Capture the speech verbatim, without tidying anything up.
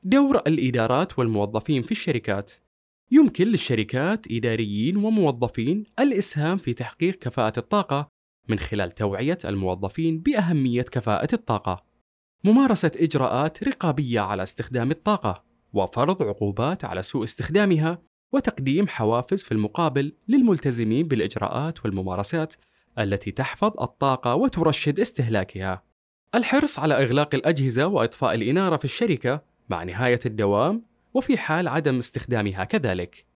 دور الإدارات والموظفين في الشركات. يمكن للشركات إداريين وموظفين الإسهام في تحقيق كفاءة الطاقة من خلال توعية الموظفين بأهمية كفاءة الطاقة، ممارسة إجراءات رقابية على استخدام الطاقة، وفرض عقوبات على سوء استخدامها، وتقديم حوافز في المقابل للملتزمين بالإجراءات والممارسات التي تحفظ الطاقة وترشد استهلاكها. الحرص على إغلاق الأجهزة وإطفاء الإنارة في الشركة مع نهاية الدوام وفي حال عدم استخدامها كذلك.